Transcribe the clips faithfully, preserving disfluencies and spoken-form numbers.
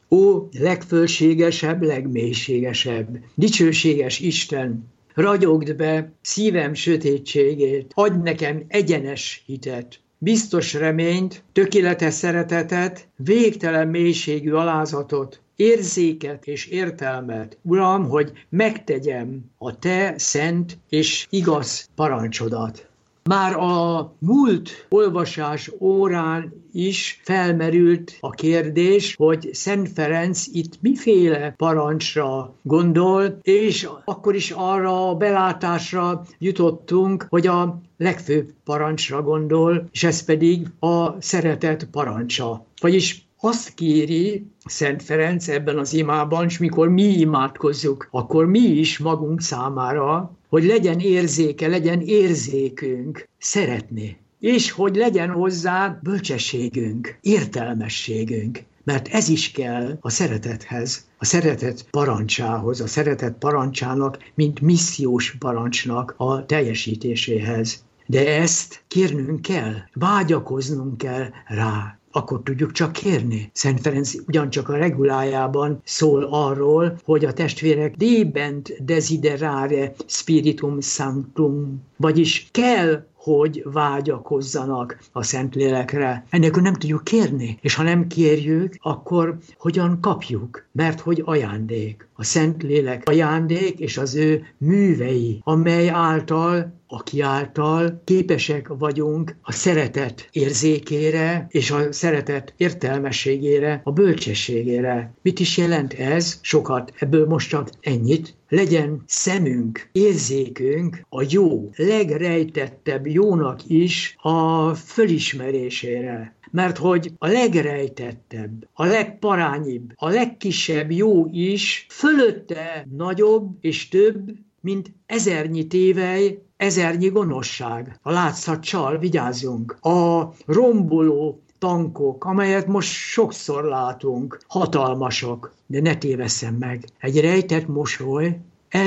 Ó, legfölségesebb, legmélységesebb, dicsőséges Isten, ragyogd be szívem sötétségét, adj nekem egyenes hitet, biztos reményt, tökéletes szeretetet, végtelen mélységű alázatot, érzéket és értelmet, Uram, hogy megtegyem a Te szent és igaz parancsodat. Már a múlt olvasás órán is felmerült a kérdés, hogy Szent Ferenc itt miféle parancsra gondol, és akkor is arra a belátásra jutottunk, hogy a legfőbb parancsra gondol, és ez pedig a szeretet parancsa. Vagyis azt kéri Szent Ferenc ebben az imában, és mikor mi imádkozzuk, akkor mi is magunk számára, hogy legyen érzéke, legyen érzékünk szeretni, és hogy legyen hozzá bölcsességünk, értelmességünk, mert ez is kell a szeretethez, a szeretet parancsához, a szeretet parancsának, mint missziós parancsnak a teljesítéséhez. De ezt kérnünk kell, vágyakoznunk kell rá. Akkor tudjuk csak kérni. Szent Ferenc ugyancsak a regulájában szól arról, hogy a testvérek debent desiderare spiritum sanctum, vagyis kell, hogy vágyakozzanak a Szentlélekre. Enélkül nem tudjuk kérni, és ha nem kérjük, akkor hogyan kapjuk? Mert hogy ajándék. A Szentlélek ajándék és az ő művei, amely által, aki által képesek vagyunk a szeretet érzékére és a szeretet értelmességére, a bölcsességére. Mit is jelent ez? Sokat. Ebből most csak ennyit. Legyen szemünk, érzékünk a jó, legrejtettebb jónak is a fölismerésére. Mert hogy a legrejtettebb, a legparányibb, a legkisebb jó is fölötte nagyobb és több, mint ezernyi tévely, ezernyi gonoszság. A látszatcsal vigyázzunk. A romboló tankok, amelyet most sokszor látunk, hatalmasok, de ne tévesszem meg. Egy rejtett mosoly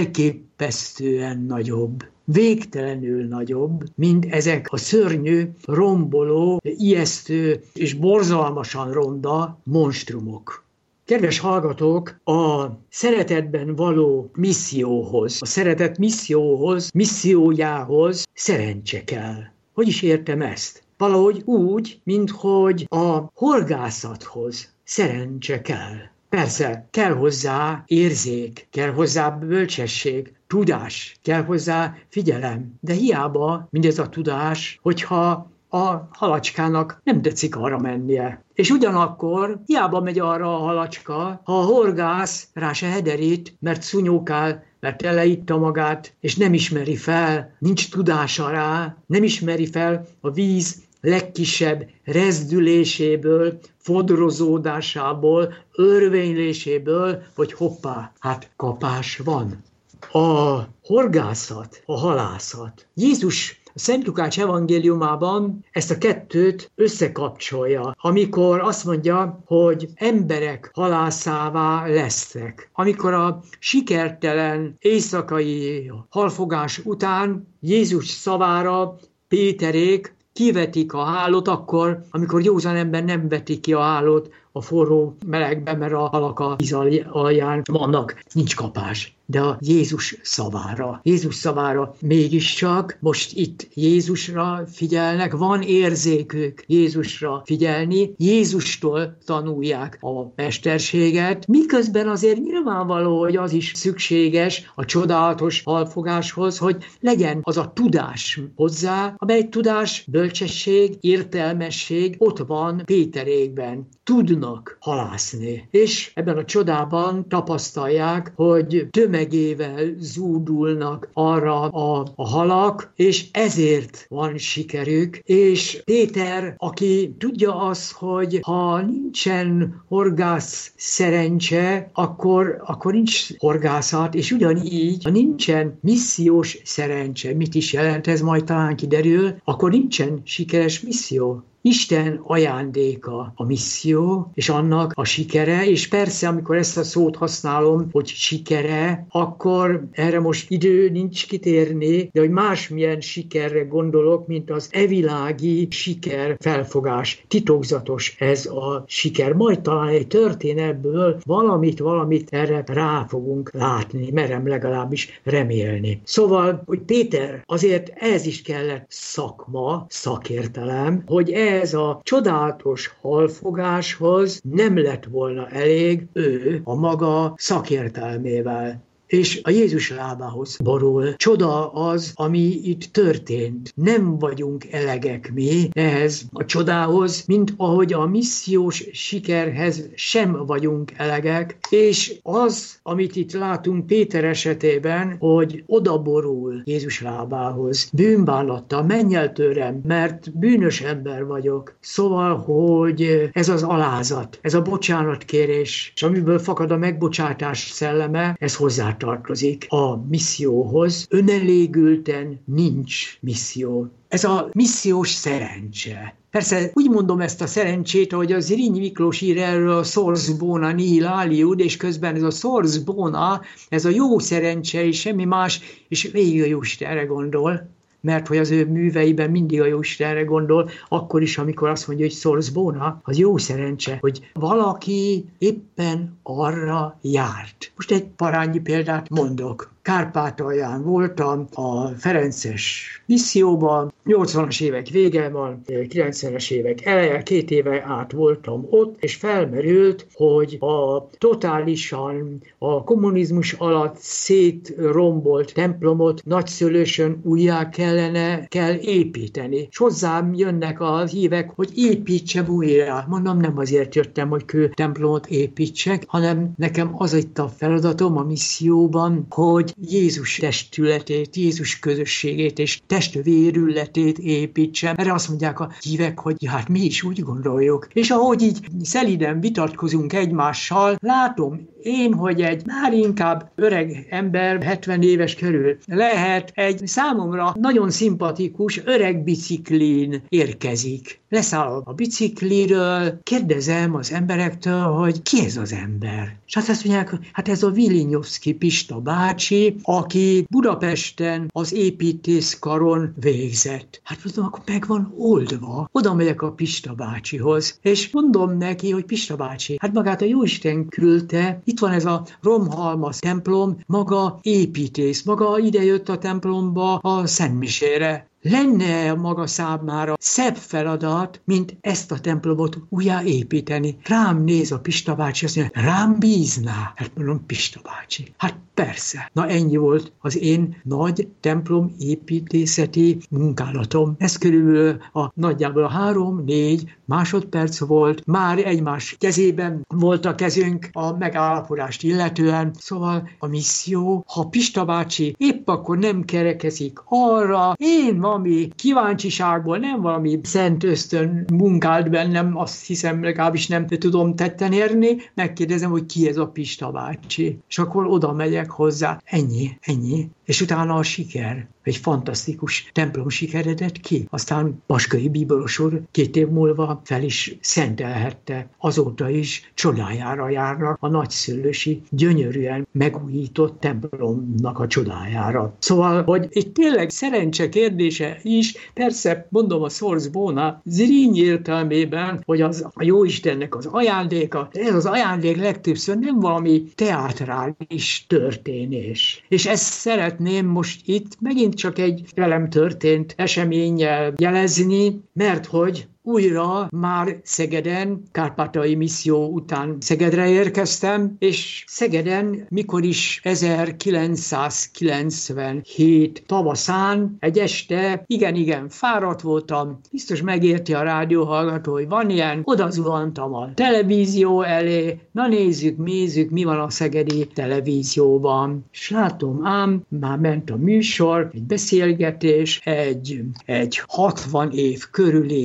elképesztően nagyobb, végtelenül nagyobb, mint ezek a szörnyű, romboló, ijesztő és borzalmasan ronda monstrumok. Kedves hallgatók, a szeretetben való misszióhoz, a szeretet misszióhoz, missziójához szerencse kell. Hogy is értem ezt? Valahogy úgy, minthogy a horgászathoz szerencse kell. Persze, kell hozzá érzék, kell hozzá bölcsesség, tudás, kell hozzá figyelem, de hiába mindez a tudás, hogyha a halacskának nem tetszik arra mennie. És ugyanakkor hiába megy arra a halacska, ha a horgász rá se hederít, mert szunyókál, mert eleitta magát, és nem ismeri fel, nincs tudása rá, nem ismeri fel a víz legkisebb rezdüléséből, fodrozódásából, örvényléséből, hogy hoppá, hát kapás van. A horgászat, a halászat. Jézus a Szent Lukács evangéliumában ezt a kettőt összekapcsolja, amikor azt mondja, hogy emberek halászává lesztek. Amikor a sikertelen éjszakai halfogás után Jézus szavára Péterék kivetik a hálót akkor, amikor józan ember nem vetik ki a hálót a forró melegben, mert a halak a víz alján vannak, nincs kapás. De a Jézus szavára, Jézus szavára mégiscsak most itt Jézusra figyelnek, van érzékük Jézusra figyelni, Jézustól tanulják a mesterséget, miközben azért nyilvánvaló, hogy az is szükséges a csodálatos halfogáshoz, hogy legyen az a tudás hozzá, amely tudás, bölcsesség, értelmesség ott van Péterékben. Tudnak halászni. És ebben a csodában tapasztalják, hogy tömegével zúdulnak arra a, a halak, és ezért van sikerük. És Péter, aki tudja azt, hogy ha nincsen horgász szerencse, akkor, akkor nincs horgászat, és ugyanígy, ha nincsen missziós szerencse, mit is jelent ez, majd talán kiderül, akkor nincsen sikeres misszió. Isten ajándéka a misszió, és annak a sikere, és persze, amikor ezt a szót használom, hogy sikere, akkor erre most idő nincs kitérni, de hogy másmilyen sikerre gondolok, mint az evilági siker felfogás. Titokzatos ez a siker. Majd talán egy történetből valamit, valamit erre rá fogunk látni, merem legalábbis remélni. Szóval, hogy Péter, azért ez is kellett szakma, szakértelem, hogy ez a csodálatos halfogáshoz nem lett volna elég ő a maga szakértelmével. És a Jézus lábához borul. Csoda az, ami itt történt. Nem vagyunk elegek mi ehhez a csodához, mint ahogy a missziós sikerhez sem vagyunk elegek, és az, amit itt látunk Péter esetében, hogy odaborul Jézus lábához, bűnbánattal, menj el tőlem, mert bűnös ember vagyok. Szóval, hogy ez az alázat, ez a bocsánatkérés, és amiből fakad a megbocsátás szelleme, ez hozzá tartozik a misszióhoz. Önelégülten nincs misszió. Ez a missziós szerencse. Persze úgy mondom ezt a szerencsét, ahogy az Zrínyi Miklós ír erről a sors bona nihil aliud, és közben ez a sors bona, ez a jó szerencse és semmi más, és végig a Jóistenre gondol. Mert hogy az ő műveiben mindig a Jóistenre gondol, akkor is, amikor azt mondja, hogy sors bona, az jó szerencse, hogy valaki éppen arra járt. Most egy parányi példát mondok. Kárpátalján voltam a ferences misszióban, nyolcvanas évek vége van, kilencvenes évek eleje, két éve át voltam ott, és felmerült, hogy a totálisan a kommunizmus alatt szétrombolt templomot Nagyszülősön újjá kellene, kell építeni. És hozzám jönnek a hívek, hogy építse újra. Mondom, nem azért jöttem, hogy kő templomot építsek, hanem nekem az itt a feladatom a misszióban, hogy Jézus testületét, Jézus közösségét és testvérületét építsem. Erre azt mondják a hívek, hogy ja, hát mi is úgy gondoljuk. És ahogy így szeliden vitatkozunk egymással, látom én, hogy egy már inkább öreg ember, hetven éves körül lehet, egy számomra nagyon szimpatikus öreg biciklin érkezik. Leszáll a bicikliről, kérdezem az emberektől, hogy ki ez az ember. És hát azt mondják, hát ez a Vilinyovszky Pista bácsi, aki Budapesten az építészkaron végzett. Hát mondom, akkor meg van oldva. Oda megyek a Pista bácsihoz, és mondom neki, hogy Pista bácsi, hát magát a Jóisten küldte, itt van ez a Romhalmaz templom, maga építész, maga idejött a templomba a szentmisére. Lenne maga számára szebb feladat, mint ezt a templomot újjáépíteni. Rám néz a Pista bácsi, azt mondja, rám bízná. Hát mondom, Pista bácsi. Hát persze. Na ennyi volt az én nagy templom építészeti munkálatom. Ez körülbelül a nagyjából a három-négy másodperc volt. Már egymás kezében volt a kezünk a megállapodást illetően. Szóval a misszió, ha Pista bácsi épp akkor nem kerekezik arra, én valami kíváncsiságból, nem valami szent ösztön munkált bennem, azt hiszem, legalábbis nem tudom tetten érni, megkérdezem, hogy ki ez a Pista bácsi. És akkor oda megyek hozzá. Ennyi, ennyi. És utána a siker. Egy fantasztikus templom sikeredett ki. Aztán Baskai Bíboros úr két év múlva fel is szentelhette. Azóta is csodájára járnak a nagyszülősi, gyönyörűen megújított templomnak a csodájára. Szóval, hogy itt tényleg szerencse kérdése is, persze mondom a sors bona Zrínyi értelmében, hogy az a Jóistennek az ajándéka, ez az ajándék legtöbbször nem valami teátrális történés. És ezt szeretném most itt megint csak egy velem történt eseménnyel jelezni, mert hogy újra már Szegeden, kárpátaljai misszió után Szegedre érkeztem, és Szegeden, mikor is ezerkilencszázkilencvenhét tavaszán, egy este, igen-igen, fáradt voltam, biztos megérti a rádióhallgató, hogy van ilyen, oda zuhantam a televízió elé, na nézzük, nézzük, mi van a szegedi televízióban. És látom ám, már ment a műsor, egy beszélgetés, egy, egy hatvan év körüli férfi,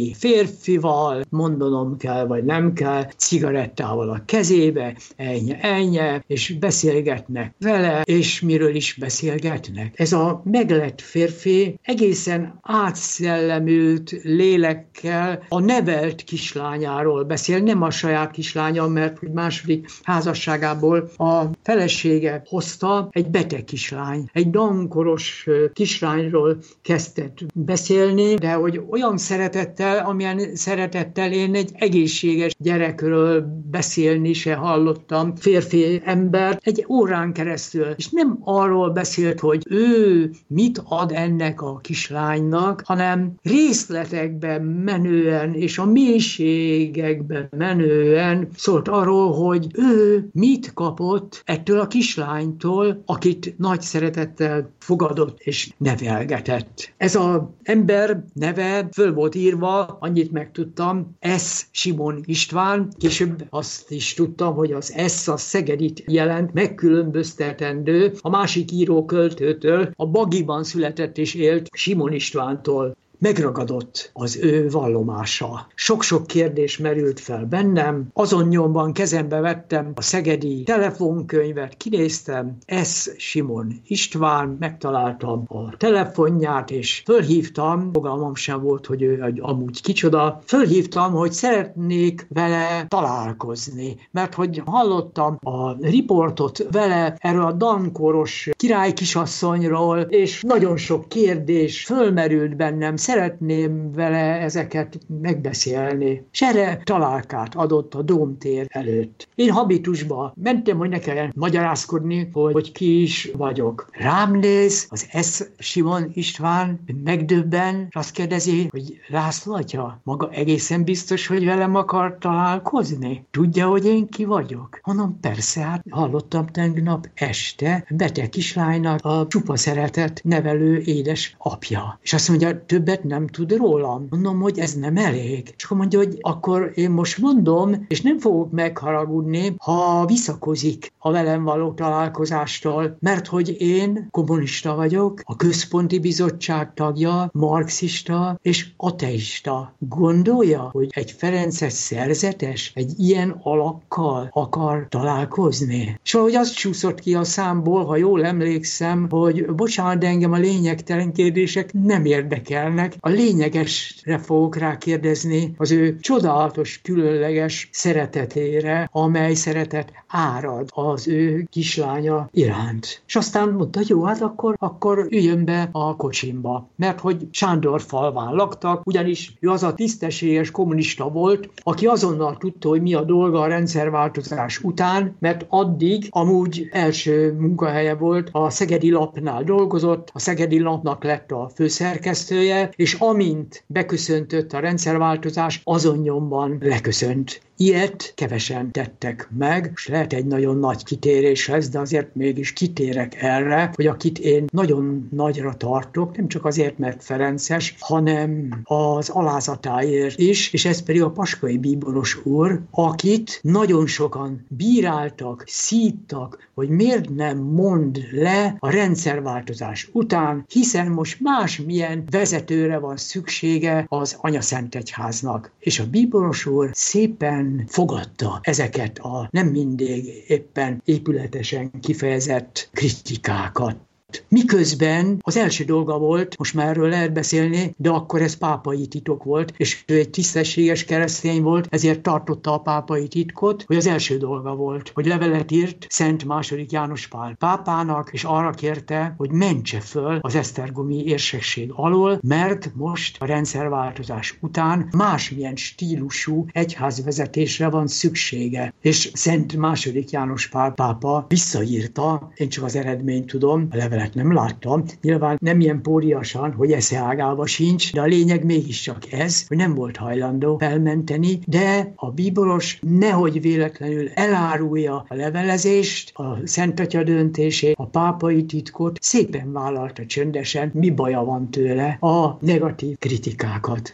férfival mondanom kell, vagy nem kell, cigarettával a kezébe, ennyi, ennyi, és beszélgetnek vele, és miről is beszélgetnek. Ez a meglett férfi egészen átszellemült lélekkel a nevelt kislányáról beszél, nem a saját kislánya, mert hogy második házasságából a felesége hozta egy beteg kislány, egy dankoros kislányról kezdett beszélni, de hogy olyan szeretettel, amilyen szeretettel én egy egészséges gyerekről beszélni se hallottam, férfi ember, egy órán keresztül. És nem arról beszélt, hogy ő mit ad ennek a kislánynak, hanem részletekben menően és a mélységekben menően szólt arról, hogy ő mit kapott ettől a kislánytól, akit nagy szeretettel fogadott és nevelgetett. Ez az ember neve föl volt írva, annyit megtudtam, S. Simon István, később azt is tudtam, hogy az S a Szegedit jelent, megkülönböztetendő a másik író-költőtől, a Bagiban született és élt Simon Istvántól. Megragadott az ő vallomása. Sok-sok kérdés merült fel bennem, azon nyomban kezembe vettem a szegedi telefonkönyvet, kinéztem, S. Simon István, megtaláltam a telefonját, és fölhívtam, fogalmam sem volt, hogy ő amúgy kicsoda, fölhívtam, hogy szeretnék vele találkozni, mert hogy hallottam a riportot vele erről a dankoros király kisasszonyról, és nagyon sok kérdés fölmerült bennem, szeretném vele ezeket megbeszélni. És erre találkát adott a Dómtér előtt. Én habitusba mentem, hogy ne kelljen magyarázkodni, hogy, hogy ki is vagyok. Rám néz az S. Simon István, megdöbben, és azt kérdezi, hogy László atya, maga egészen biztos, hogy velem akar találkozni? Tudja, hogy én ki vagyok? Mondom, persze, hát hallottam tegnap este beteg kislánynak a csupa szeretet nevelő édes apja. És azt mondja, többet nem tud rólam. Mondom, hogy ez nem elég. És akkor mondja, hogy akkor én most mondom, és nem fogok megharagudni, ha visszakozik a velem való találkozástól, mert hogy én kommunista vagyok, a Központi Bizottság tagja, marxista és ateista. Gondolja, hogy egy ferences szerzetes egy ilyen alakkal akar találkozni? És valahogy az csúszott ki a számból, ha jól emlékszem, hogy bocsánat, de engem a lényegtelen kérdések nem érdekelnek. A lényegesre fogok rá kérdezni, az ő csodálatos, különleges szeretetére, amely szeretet árad az ő kislánya iránt. És aztán mondta, jó, hát akkor, akkor üljön be a kocsimba. Mert hogy Sándor falván laktak, ugyanis ő az a tisztességes kommunista volt, aki azonnal tudta, hogy mi a dolga a rendszerváltozás után, mert addig amúgy első munkahelye volt, a Szegedi Lapnál dolgozott, a Szegedi Lapnak lett a főszerkesztője, és amint beköszöntött a rendszerváltozás, azon nyomban leköszönt. Ilyet kevesen tettek meg, és lehet egy nagyon nagy kitérés lesz, de azért mégis kitérek erre, hogy akit én nagyon nagyra tartok, nem csak azért, mert ferences, hanem az alázatáért is, és ez pedig a Paskai Bíboros úr, akit nagyon sokan bíráltak, szíttak, hogy miért nem mond le a rendszerváltozás után, hiszen most másmilyen vezetőre van szüksége az Anyaszentegyháznak. És a Bíboros úr szépen fogadta ezeket a nem mindig éppen épületesen kifejezett kritikákat. Miközben az első dolga volt, most már erről lehet beszélni, de akkor ez pápai titok volt, és ő egy tisztességes keresztény volt, ezért tartotta a pápai titkot, hogy az első dolga volt, hogy levelet írt Szent második János Pál pápának, és arra kérte, hogy mentse föl az esztergomi érsekség alól, mert most a rendszerváltozás után másmilyen stílusú egyházvezetésre van szüksége. És Szent második János Pál pápa visszaírta, én csak az eredményt tudom, a levelet nem láttam, nyilván nem ilyen póriasan, hogy esze ágálva sincs, de a lényeg mégiscsak ez, hogy nem volt hajlandó felmenteni, de a bíboros nehogy véletlenül elárulja a levelezést, a Szent Atya döntését, a pápai titkot, szépen vállalta csöndesen, mi baja van tőle a negatív kritikákat.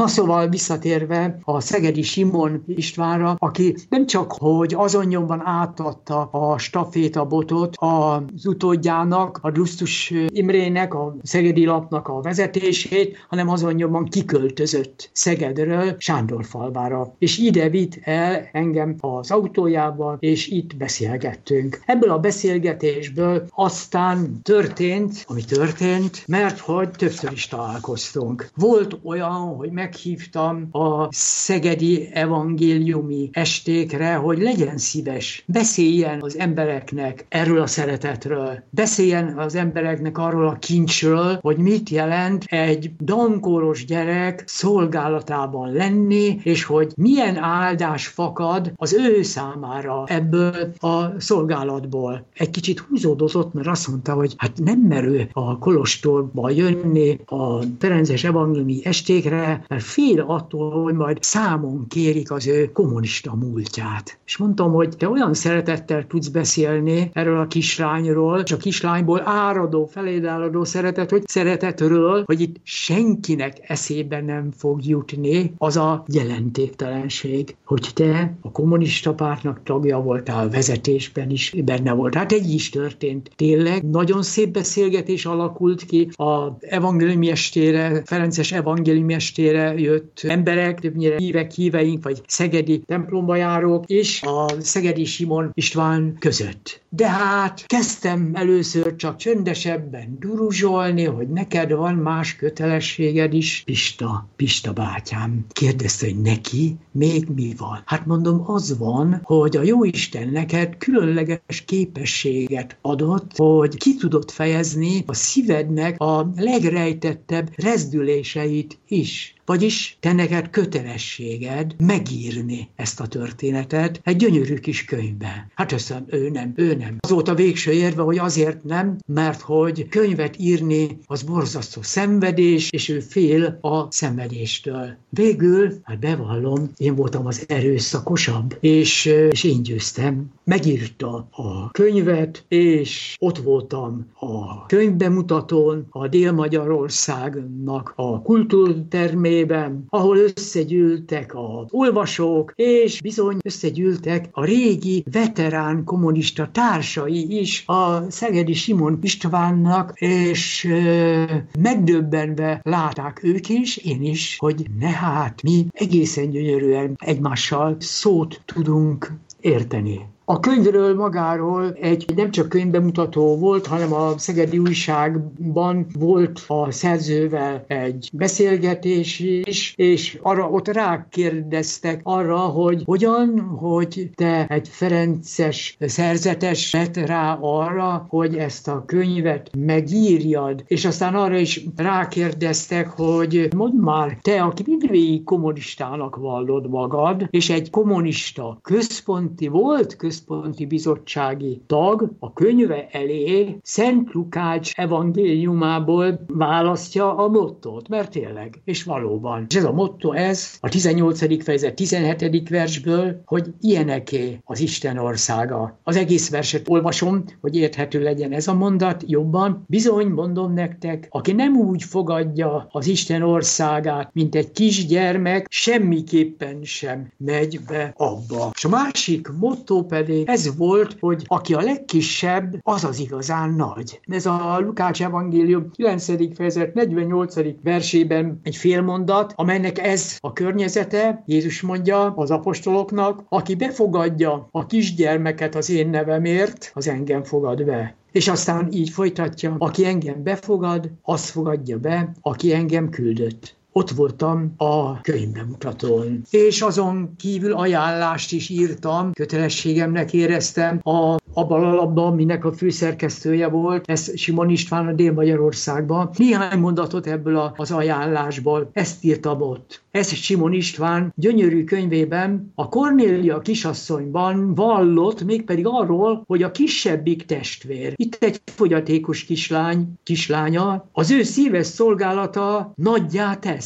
Na szóval visszatérve a Szegedi Simon Istvánra, aki nem csak, hogy azon nyomban átadta a stafétabotot az utódjának, a Drusztus Imrének, a Szegedi Lapnak a vezetését, hanem azon nyomban kiköltözött Szegedről Sándorfalvára. És ide vitt el engem az autójában, és itt beszélgettünk. Ebből a beszélgetésből aztán történt, ami történt, mert hogy többször is találkoztunk. Volt olyan, hogy meghívtam a szegedi evangéliumi estékre, hogy legyen szíves, beszéljen az embereknek erről a szeretetről, beszéljen az embereknek arról a kincsről, hogy mit jelent egy dankóros gyerek szolgálatában lenni, és hogy milyen áldás fakad az ő számára ebből a szolgálatból. Egy kicsit húzódozott, mert azt mondta, hogy hát nem merő a kolostorba jönni a ferences evangéliumi estékre, mert fél attól, hogy majd számon kérik az ő kommunista múltját. És mondtam, hogy te olyan szeretettel tudsz beszélni erről a kislányról, és a kislányból áradó, feléd áradó szeretet, hogy szeretetről, hogy itt senkinek eszébe nem fog jutni az a jelentéktelenség, hogy te a kommunista pártnak tagja voltál, vezetésben is benne volt. Hát egy is történt. Tényleg nagyon szép beszélgetés alakult ki az evangéliumi estére, ferences evangéliumi estére jött emberek, többnyire hívek, híveink, vagy szegedi templomba járók, és a Szegedi Simon István között. De hát kezdtem először csak csöndesebben duruzsolni, hogy neked van más kötelességed is. Pista, Pista bátyám kérdezte, hogy neki még mi van. Hát mondom, az van, hogy a Jóisten neked különleges képességet adott, hogy ki tudod fejezni a szívednek a legrejtettebb rezdüléseit is. Vagyis te neked kötelességed megírni ezt a történetet egy gyönyörű kis könyvbe. Hát aztán ő nem, ő nem. Az volt a végső érve, hogy azért nem, mert hogy könyvet írni az borzasztó szenvedés, és ő fél a szenvedéstől. Végül, hát bevallom, én voltam az erőszakosabb, és, és én győztem. Megírta a könyvet, és ott voltam a könyvbemutatón, a Dél-Magyarországnak a kultúrtermében, ahol összegyűltek az olvasók, és bizony összegyűltek a régi veterán kommunista társai is a Szegedi Simon Istvánnak, és ö, megdöbbenve látták ők is, én is, hogy ne hát, mi egészen gyönyörűen egymással szót tudunk érteni. A könyvről magáról egy nem csak könyvbemutató volt, hanem a Szegedi Újságban volt a szerzővel egy beszélgetés is, és arra ott rákérdeztek arra, hogy hogyan, hogy te egy ferences szerzetes lett rá arra, hogy ezt a könyvet megírjad. És aztán arra is rákérdeztek, hogy mondd már, te, aki mindvégig kommunistának vallod magad, és egy kommunista központi volt, központi Központi Bizottsági tag a könyve elé Szent Lukács evangéliumából választja a mottót, mert tényleg, és valóban. És ez a motto, ez a tizennyolcadik fejezet tizenhetedik versből, hogy ilyeneké az Isten országa. Az egész verset olvasom, hogy érthető legyen ez a mondat jobban. Bizony, mondom nektek, aki nem úgy fogadja az Isten országát, mint egy kisgyermek, semmiképpen sem megy be abba. És a másik motto pedig ez volt, hogy aki a legkisebb, az az igazán nagy. Ez a Lukács evangélium kilencedik fejezet negyvennyolcadik versében egy félmondat, amelynek ez a környezete. Jézus mondja az apostoloknak, aki befogadja a kisgyermeket az én nevemért, az engem fogad be. És aztán így folytatja, aki engem befogad, azt fogadja be, aki engem küldött. Ott voltam a könyvbemutatón. És azon kívül ajánlást is írtam, kötelességemnek éreztem a abban a labban, minek a főszerkesztője volt, ez Simon István a Dél-Magyarországban. Néhány mondatot ebből az ajánlásból, ezt írtam ott. Ez Simon István gyönyörű könyvében a Kornélia kisasszonyban vallott, mégpedig arról, hogy a kisebbik testvér. Itt egy fogyatékos kislány, kislánya, az ő szíves szolgálata nagyjá tesz.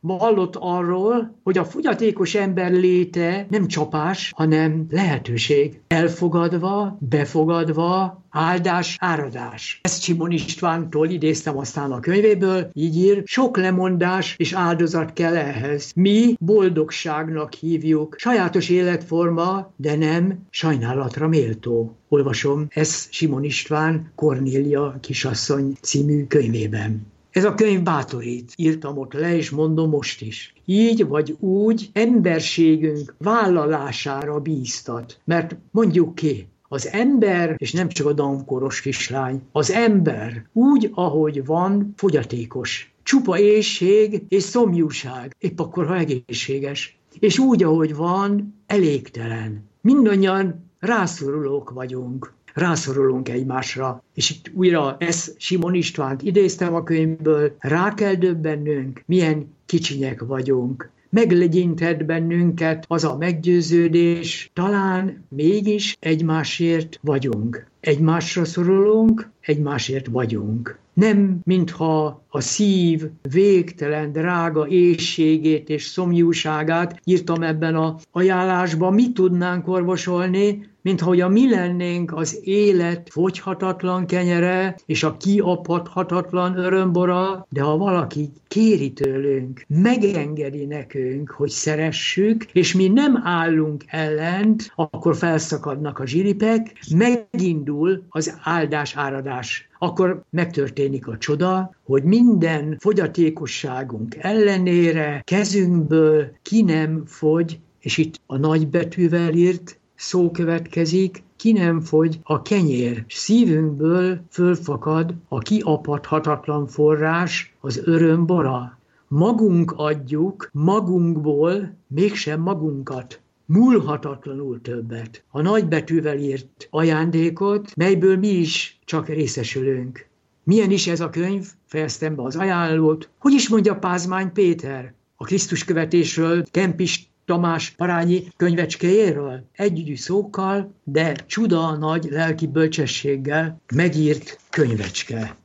vallott arról, hogy a fogyatékos ember léte nem csapás, hanem lehetőség. Elfogadva, befogadva, áldás, áradás. Ezt Simon Istvántól idéztem aztán a könyvéből, így ír, sok lemondás és áldozat kell ehhez. Mi boldogságnak hívjuk, sajátos életforma, de nem sajnálatra méltó. Olvasom ezt Simon István Kornélia kisasszony című könyvében. Ez a könyv bátorít, írtam ott le, és mondom most is. Így vagy úgy emberségünk vállalására bíztat. Mert mondjuk ki, az ember, és nem csak a Down-koros kislány, az ember úgy, ahogy van, fogyatékos. Csupa éhség és szomjúság, épp akkor, ha egészséges. És úgy, ahogy van, elégtelen. Mindannyian rászorulók vagyunk. Rászorulunk egymásra. És itt újra ezt Simon Istvánt idéztem a könyvből, rá kell döbbennünk, milyen kicsinyek vagyunk. Meglegyintett bennünket az a meggyőződés, talán mégis egymásért vagyunk. Egymásra szorulunk, egymásért vagyunk. Nem, mintha a szív végtelen drága éhségét és szomjúságát írtam ebben az ajánlásban, mit tudnánk orvosolni, mintha hogy a mi lennénk az élet fogyhatatlan kenyere és a kiapadhatatlan örömbora, de ha valaki kéri tőlünk, megengedi nekünk, hogy szeressük, és mi nem állunk ellent, akkor felszakadnak a zsiripek, megindul az áldás-áradás. Akkor megtörténik a csoda, hogy minden fogyatékosságunk ellenére kezünkből ki nem fogy, és itt a nagybetűvel írt szó következik, ki nem fogy a kenyér. Szívünkből fölfakad a kiapadhatatlan forrás, az örömbora. Magunk adjuk, magunkból mégsem magunkat. Múlhatatlanul többet. A nagybetűvel írt ajándékot, melyből mi is csak részesülünk. Milyen is ez a könyv? Fejeztem be az ajánlót. Hogy is mondja Pázmány Péter a Krisztus követésről, Kempis Tamás parányi könyvecskéjéről? Együgyű szókkal, de csuda nagy lelki bölcsességgel megírt könyvecske.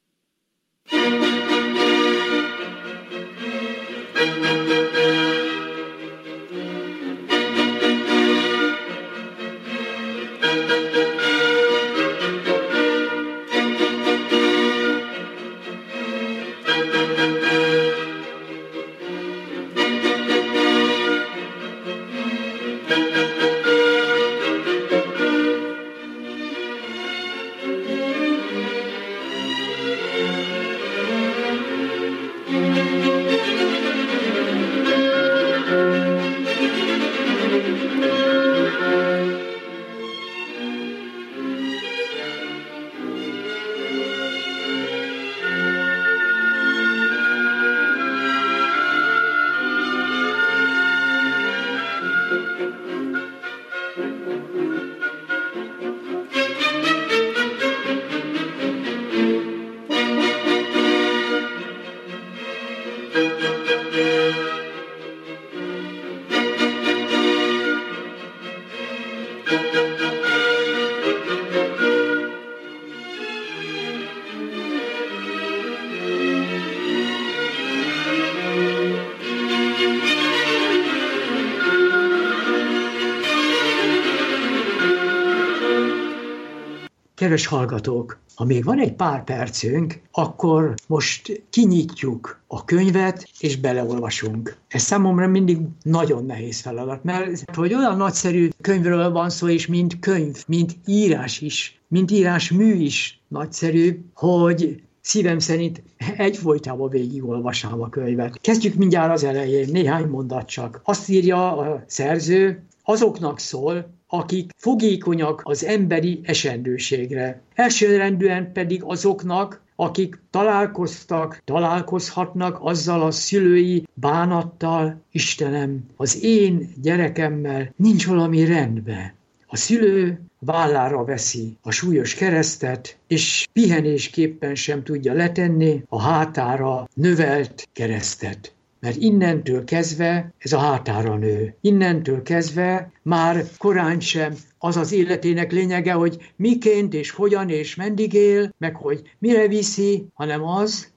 Kedves hallgatók, ha még van egy pár percünk, akkor most kinyitjuk a könyvet, és beleolvasunk. Ez számomra mindig nagyon nehéz feladat, mert hogy olyan nagyszerű könyvről van szó, és mint könyv, mint írás is, mint írásmű is nagyszerű, hogy szívem szerint egyfolytában végigolvasám a könyvet. Kezdjük mindjárt az elején, néhány mondat csak. Azt írja a szerző, azoknak szól, akik fogékonyak az emberi esendőségre. Elsőrendűen pedig azoknak, akik találkoztak, találkozhatnak azzal a szülői bánattal, Istenem, az én gyerekemmel nincs valami rendben. A szülő vállára veszi a súlyos keresztet, és pihenésképpen sem tudja letenni a hátára növelt keresztet. Mert innentől kezdve ez a hátára nő. Innentől kezdve már korán sem az az életének lényege, hogy miként és hogyan és mendig él, meg hogy mire viszi, hanem az,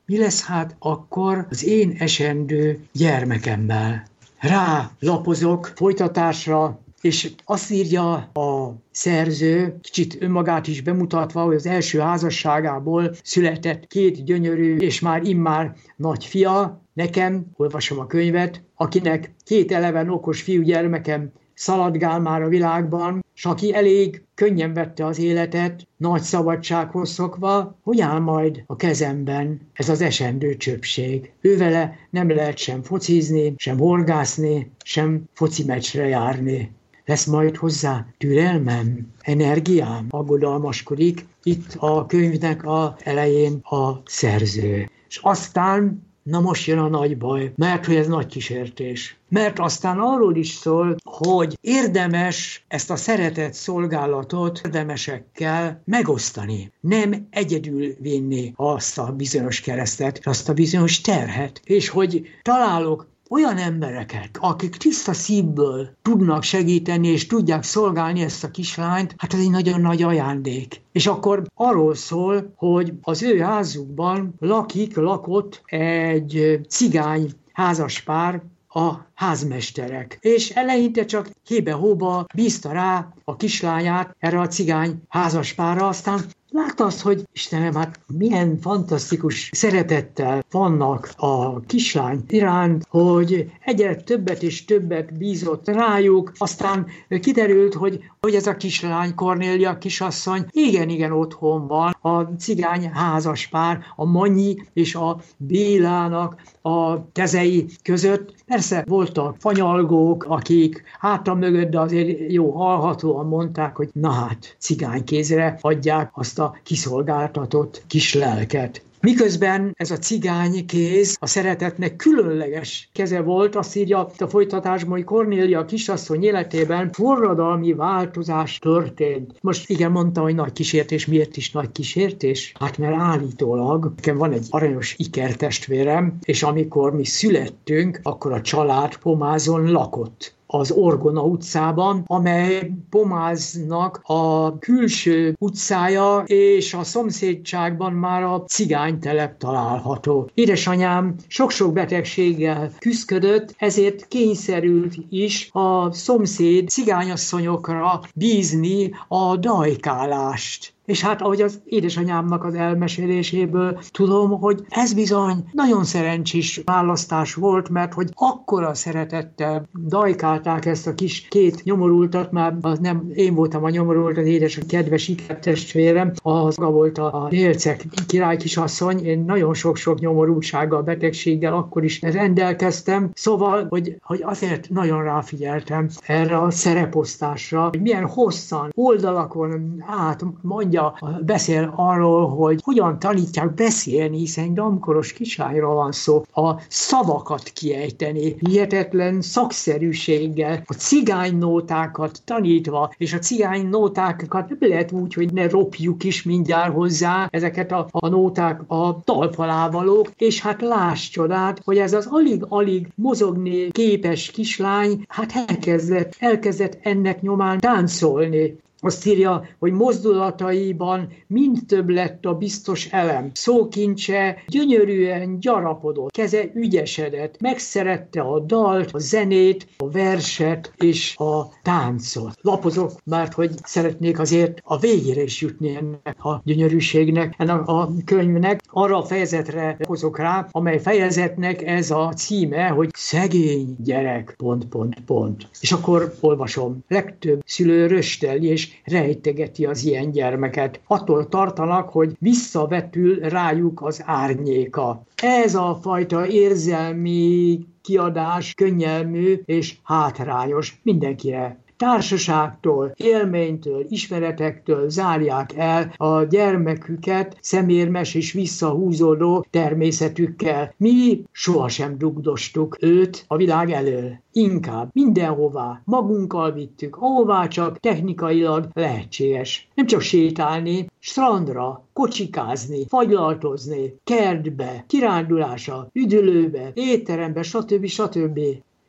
Mi lesz hát akkor az én esendő gyermekemmel? Rá lapozok folytatásra, és azt írja a szerző, kicsit önmagát is bemutatva, hogy az első házasságából született két gyönyörű és már immár nagy fia. Nekem, olvasom a könyvet, akinek két eleven okos fiúgyermekem szaladgál már a világban, s aki elég könnyen vette az életet, nagy szabadsághoz szokva, hogy áll majd a kezemben ez az esendő csöpség. Ővele nem lehet sem focizni, sem horgászni, sem foci meccsre járni. Lesz majd hozzá türelmem, energiám, aggodalmaskodik itt a könyvnek az elején a szerző. És aztán, na most jön a nagy baj, mert hogy ez nagy kísértés. Mert aztán arról is szól, hogy érdemes ezt a szeretett szolgálatot érdemesekkel megosztani. Nem egyedül vinni azt a bizonyos keresztet, azt a bizonyos terhet. És hogy találok olyan embereket, akik tiszta szívből tudnak segíteni és tudják szolgálni ezt a kislányt, hát ez egy nagyon nagy ajándék. És akkor arról szól, hogy az ő házukban lakik, lakott egy cigány házaspár, a házmesterek. És eleinte csak hébe-hóba bízta rá a kislányát erre a cigány házaspárra, aztán látta azt, hogy Istenem, hát milyen fantasztikus szeretettel vannak a kislány iránt, hogy egyre többet és többet bízott rájuk, aztán kiderült, hogy, hogy ez a kislány, Kornélia kisasszony, igen-igen otthon van a cigány házaspár, a Manyi és a Bélának a kezei között. Persze voltak fanyalgók, akik háta mögött, de azért jó hallhatóan mondták, hogy na hát, cigánykézre adják azt a kiszolgáltatott kis lelket. Miközben ez a cigánykéz a szeretetnek különleges keze volt, azt írja a folytatásban, hogy Kornélia kisasszony életében forradalmi változás történt. Most igen, mondta, hogy nagy kísértés. Miért is nagy kísértés? Hát mert állítólag nekem van egy aranyos ikertestvérem, és amikor mi születtünk, akkor a család Pomázon lakott. Az Orgona utcában, amely Pomáznak a külső utcája, és a szomszédságban már a cigánytelep található. Édesanyám sok-sok betegséggel küszködött, ezért kényszerült is a szomszéd cigányasszonyokra bízni a dajkálást. És hát ahogy az édesanyámnak az elmeséléséből tudom, hogy ez bizony nagyon szerencsés választás volt, mert hogy akkora szeretettel dajkálták ezt a kis két nyomorultat, már az nem én voltam a nyomorult, az édes, kedves ikertestvérem, az maga volt a Délcek király kisasszony, én nagyon sok-sok nyomorultsággal, betegséggel akkor is rendelkeztem, szóval, hogy, hogy azért nagyon ráfigyeltem erre a szereposztásra, hogy milyen hosszan, oldalakon át mondja, beszél arról, hogy hogyan tanítják beszélni, hiszen damkoros kislányról van szó, a szavakat kiejteni, hihetetlen szakszerűséggel, a cigánynótákat tanítva, és a cigánynótákat nem lehet úgy, hogy ne ropjuk is mindjárt hozzá, ezeket a, a nóták a talpalávalók, és hát láss csodát, hogy ez az alig-alig mozogni képes kislány, hát elkezdett, elkezdett ennek nyomán táncolni. Azt írja, hogy mozdulataiban mind több lett a biztos elem. Szókincse gyönyörűen gyarapodott, keze ügyesedett, megszerette a dalt, a zenét, a verset és a táncot. Lapozok, mert hogy szeretnék azért a végére is jutni ennek a gyönyörűségnek, ennek a könyvnek. Arra a fejezetre hozok rá, amely fejezetnek ez a címe, hogy szegény gyerek, pont, pont, pont. És akkor olvasom. Legtöbb szülő rösteli és rejtegeti az ilyen gyermeket. Attól tartanak, hogy visszavetül rájuk az árnyéka. Ez a fajta érzelmi kiadás könnyelmű és hátrányos mindenkire. Társaságtól, élménytől, ismeretektől zárják el a gyermeküket szemérmes és visszahúzódó természetükkel. Mi sohasem dugdostuk őt a világ elől. Inkább mindenhová magunkkal vittük, ahová csak technikailag lehetséges. Nem csak sétálni, strandra, kocsikázni, fagylaltozni, kertbe, kirándulásra, üdülőbe, étterembe, stb. stb.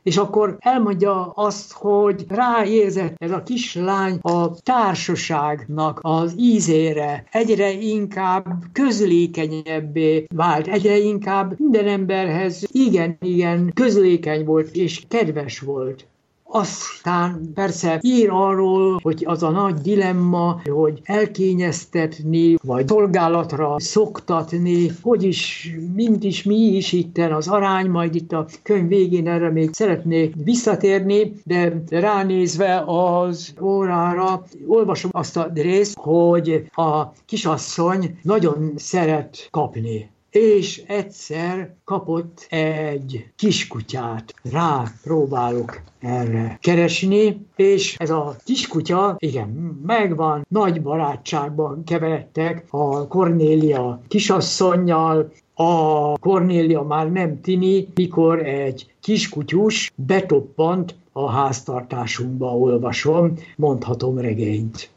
És akkor elmondja azt, hogy ráérzett ez a kislány a társaságnak az ízére, egyre inkább közlékenyebbé vált, egyre inkább minden emberhez igen, igen közlékeny volt és kedves volt. Aztán persze ír arról, hogy az a nagy dilemma, hogy elkényeztetni, vagy szolgálatra szoktatni, hogy is, mint is, mi is itten az arány, majd itt a könyv végén erre még szeretnék visszatérni, de ránézve az órára, olvasom azt a részt, hogy a kisasszony nagyon szeret kapni. És egyszer kapott egy kiskutyát. Rá próbálok erre keresni, és ez a kiskutya, igen, megvan, nagy barátságban keveredtek a Kornélia kisasszonnyal. A Kornélia már nem tini, mikor egy kiskutyus betoppant a háztartásunkba, olvasom, mondhatom regényt.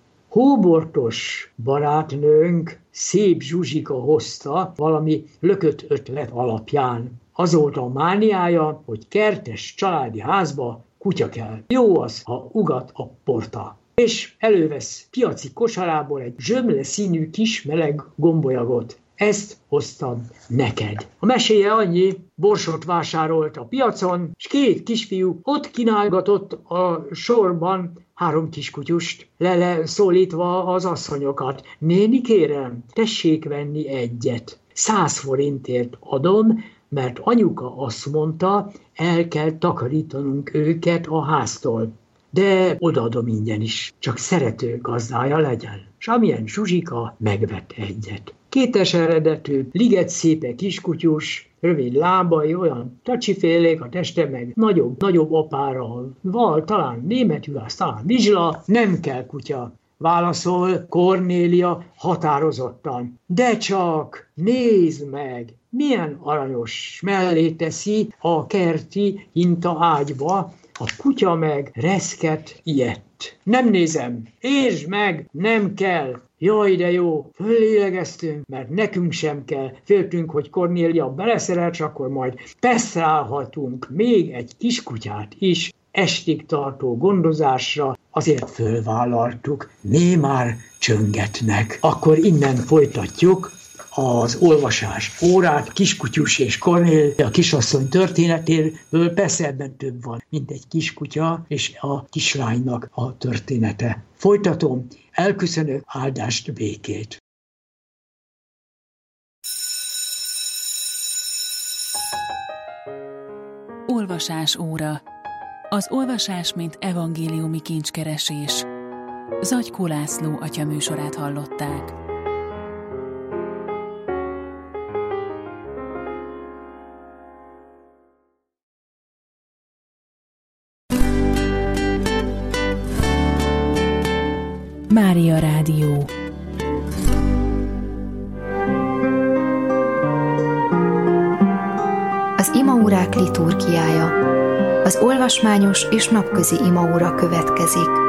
Hóbortos barátnőnk Szép Zsuzsika hozta valami lökött ötlet alapján. Az volt a mániája, hogy kertes családi házba kutya kell. Jó az, ha ugat a porta. És elővesz piaci kosarából egy zsömle színű kis meleg gombolyagot. Ezt hoztam neked. A meséje annyi, borsot vásárolt a piacon, és két kisfiú ott kínálgatott a sorban három kiskutyust, lele szólítva az asszonyokat. Néni, kérem, tessék venni egyet. Száz forintért adom, mert anyuka azt mondta, el kell takarítanunk őket a háztól. De odaadom ingyen is, csak szerető gazdája legyen. S amilyen Zsuzsika megvett egyet. Kétes eredetű, liget szépe kiskutyus, rövid lábai, olyan tacsifélék, a teste meg nagyobb, nagyobb apára val, talán németül, talán vizsla, nem kell kutya. Válaszol Kornélia határozottan. De csak nézd meg, milyen aranyos, mellé teszi a kerti hinta ágyba, a kutya meg reszket ilyet. Nem nézem, értsd meg, nem kell. Jaj, de jó, föllélegeztünk, mert nekünk sem kell. Féltünk, hogy Kornélia beleszerelt, és akkor majd pesszálhatunk még egy kiskutyát is. Estig tartó gondozásra azért fölvállaltuk, né már csöngetnek. Akkor innen folytatjuk az olvasás órát, kiskutyus és Kornélia kisasszony történetéről. Persze ebben több van, mint egy kiskutya és a kislánynak a története. Folytatom, elköszönök, áldást, békét. Olvasás óra. Az olvasás, mint evangéliumi kincskeresés. Zagykó László atya műsorát hallották. Mária Rádió. Az imaórák liturgiája. Az olvasmányos és napközi imaóra következik.